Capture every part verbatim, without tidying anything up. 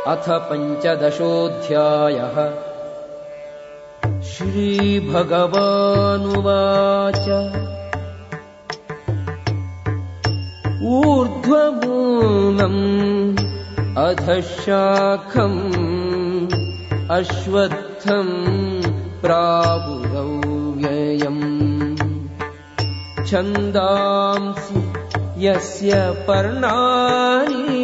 अथ पञ्चदशोऽध्यायः। श्रीभगवानुवाच ऊर्ध्वमूलम् अधःशाखम् अश्वत्थम् प्रावुरव्ययम् छन्दांसि यस्य पर्णानि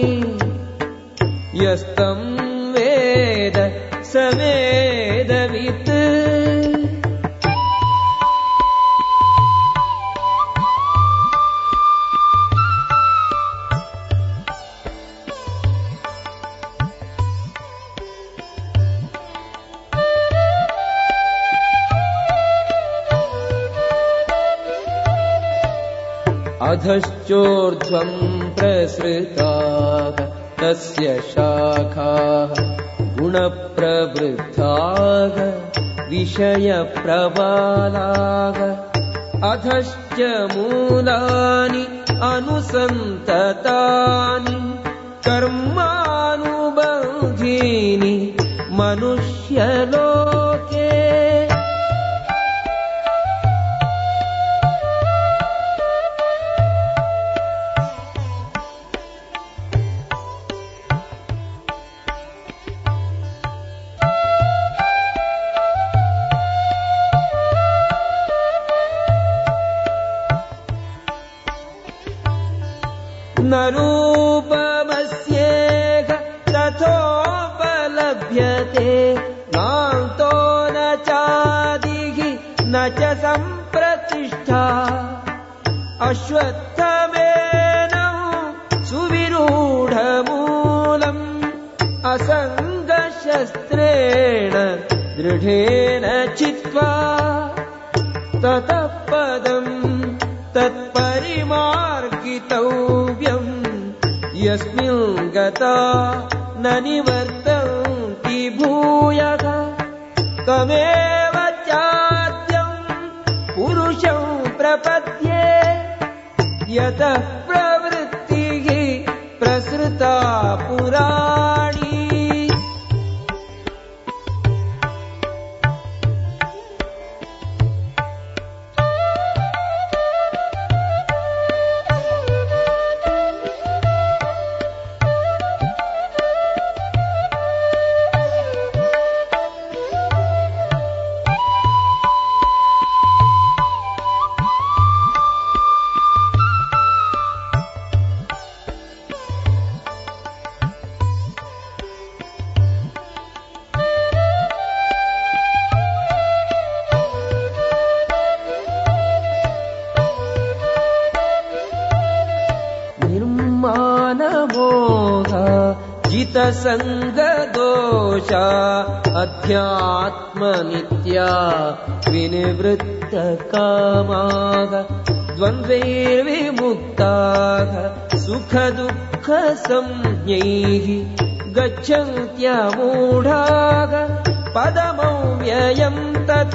यस्तं वेद स वेदवित्। अधश्चोर्ध्वं प्रसृताः तस्य शाखाः गुणप्रवृद्धाः विषयप्रबालाः। अधश्च मूलानि अनुसन्ततानि कर्मानुबन्धीनि मनुष्यलोके। न रूपमस्येह तथोपलभ्यते नान्तो न चादिः न च सम्प्रतिष्ठा। अश्वत्थमेनं सुविरूढमूलम् असङ्गशस्त्रेण दृढेन चित्वा ततः पदम् तत्परिमार्गितव्यम् यस्मिन् गता न निवर्तन्ति भूयः। तमेव चाद्यम् पुरुषं प्रपद्ये यतः प्रवृत्तिः प्रसृता पुराणी। जितसङ्गदोषा अध्यात्मनित्या विनिवृत्तकामाः द्वन्द्वैर्विमुक्ताः सुखदुःखसंज्ञैः गच्छन्त्यमूढाः पदमव्ययम् तत्।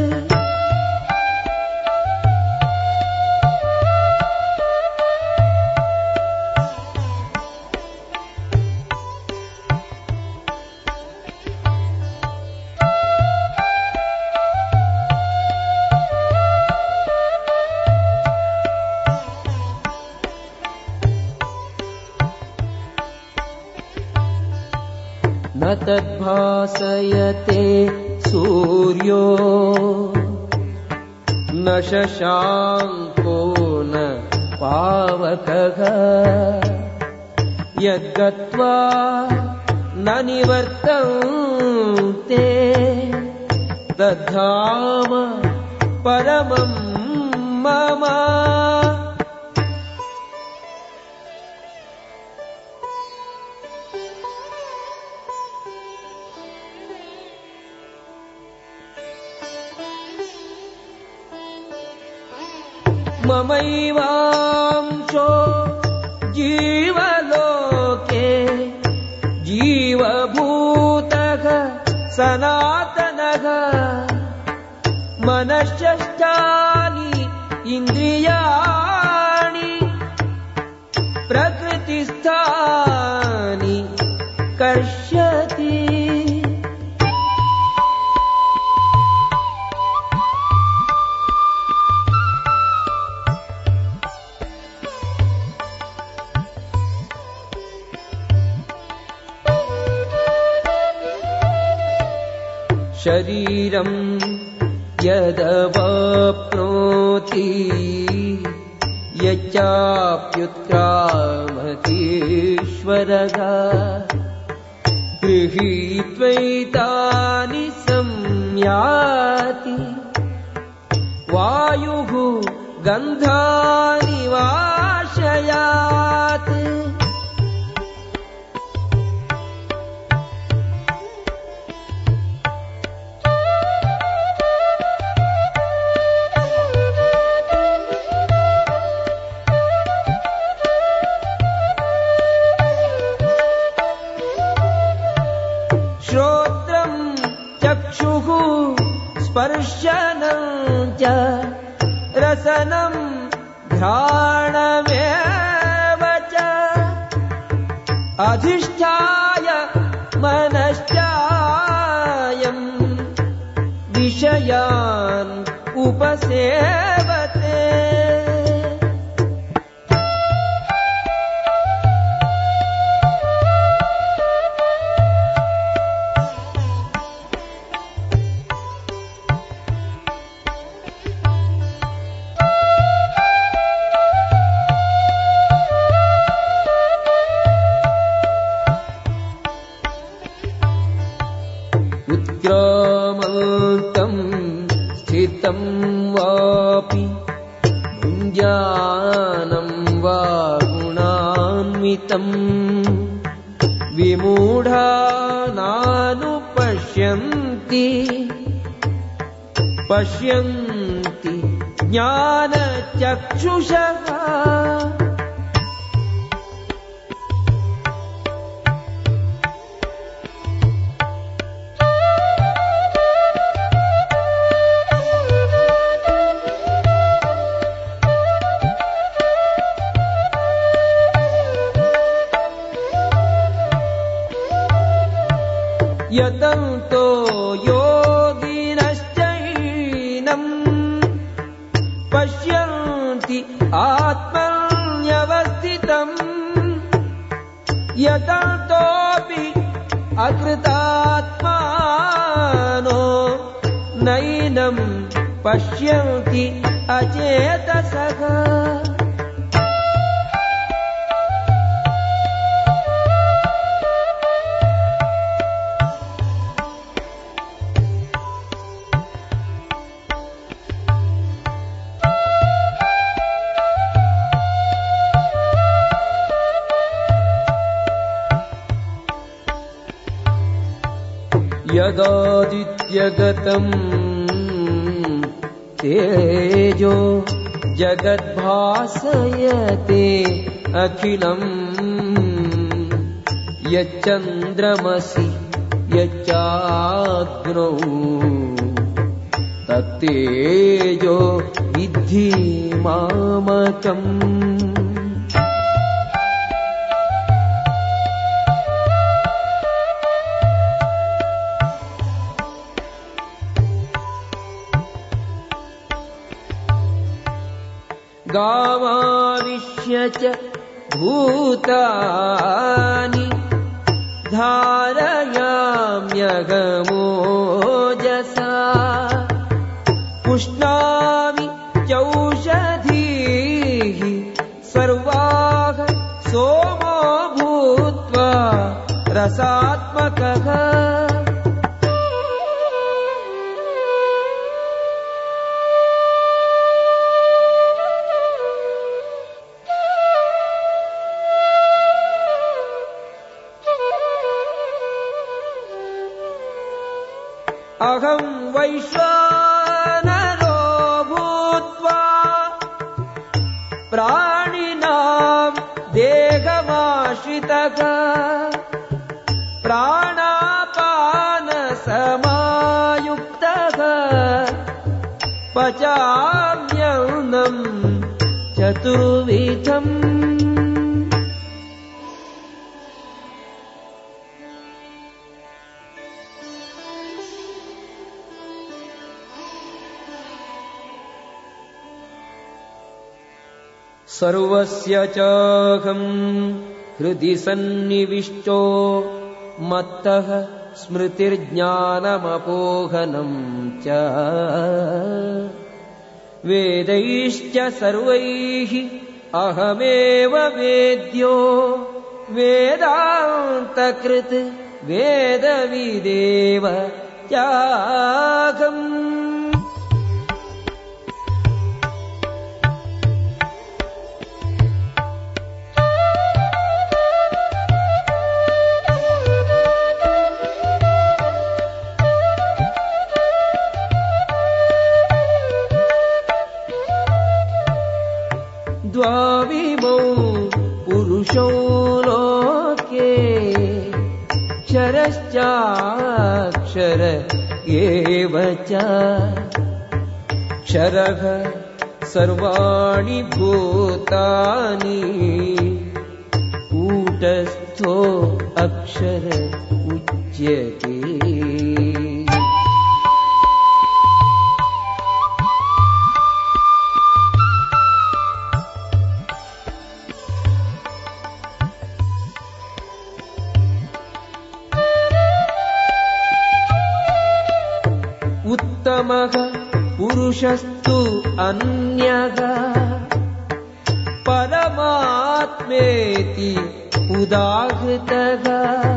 न तद्भासयते सूर्यो न शशाङ्को न पावकः यद्गत्वा न निवर्तन्ते तद्धाम परमं मम। ममैवांशो जीवलोके जीवभूतः सनातनः मनश्चष्टानि इन्द्रियाणि प्रकृतिस्थानि कर्ष्यति शरीरं यदवाप्नोति यच्चाप्युत्क्रामतीश्वरः गृहीत्वैतानि संयाति वायुः गन्धानि वाशयात् स्पर्शनं च रसनं घ्राणमेव च अधिष्ठाय मनश्चायं विषयान् उपसेवते उत्क्रामन्तं स्थितं वापि भुञ्जानं वा गुणान्वितं विमूढा नानुपश्यन्ति पश्यन्ति ज्ञानचक्षुषः यतन्तो योगिनश्चैनं पश्यन्ति आत्मन्यवस्थितम् यतन्तोऽपि अकृतात्मानो नैनं पश्यन्ति अचेतसः यदादित्यगतं तेजो जगद्भासयते अखिलम् यच्चन्द्रमसि यच्चाग्नौ तत्तेजो विद्धि मामकम् गावाविश्य च भूतानि धारयाम्यगमोजसा पुष्णामि चौषधीः सर्वाः सोमो भूत्वा रसात्मकः अहं वैश्वानरो भूत्वा प्राणिनां देहमाश्रितः प्राणापानसमायुक्तः पचाम्यन्नं चतुर्विधम् सर्वस्य चाहं हृदि सन्निविष्टो मत्तः स्मृतिर्ज्ञानमपोहनं च वेदैश्च सर्वैः अहमेव वेद्यो वेदान्तकृत् वेदविदेव चाहम् द्वाविमौ पुरुषौ लोके क्षरश्चाक्षर एव च क्षरः सर्वाणि भूतानि कूटस्थो अक्षर उच्यते उत्तमः पुरुषस्तु अन्यः परमात्मेति उदाहृतः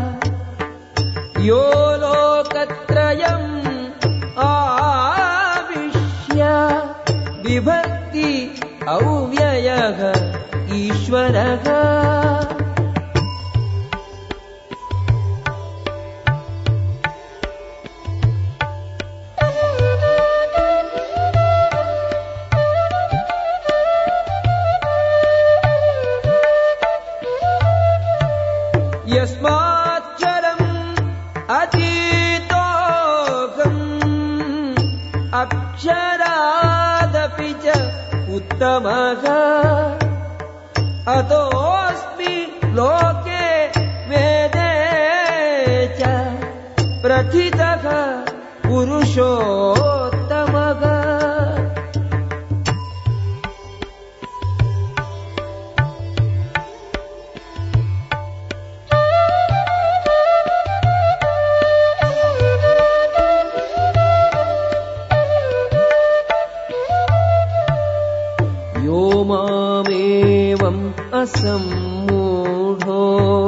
यो लोकत्रयम् आविश्य बिभर्ति अव्ययः ईश्वरः यस्माक्षरम् अतीतोऽहम् अक्षरादपि च उत्तमः अतोऽस्मि लोके वेदे च प्रथितः पुरुषोत्तमः यो मामेवम् असम्मूढो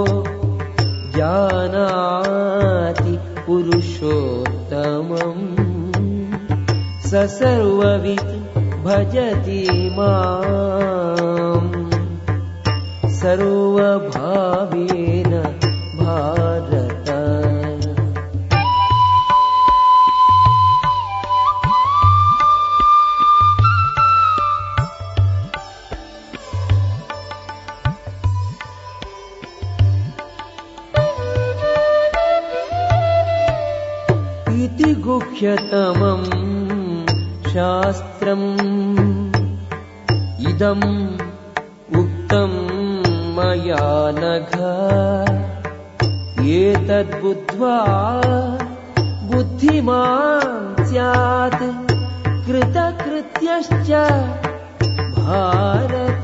जानाति पुरुषोत्तमम् स सर्ववित् भजति माम् सर्वभावेन भारत इति गुह्यतमम् शास्त्रम् इदम् उक्तम् मया नघ एतद्बुद्ध्वा बुद्धिमान् स्यात् कृतकृत्यश्च भारत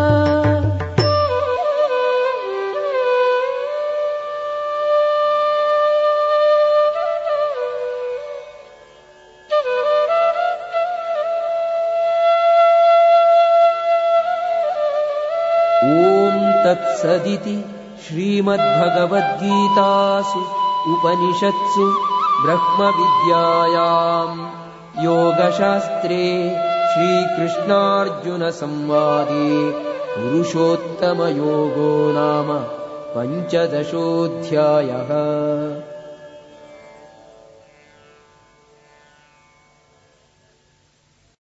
ॐ तत्सदिति श्रीमद्भगवद्गीतासु उपनिषत्सु ब्रह्मविद्यायां योगशास्त्रे श्रीकृष्णार्जुनसंवादे पुरुषोत्तमयोगो नाम पञ्चदशोऽध्यायः।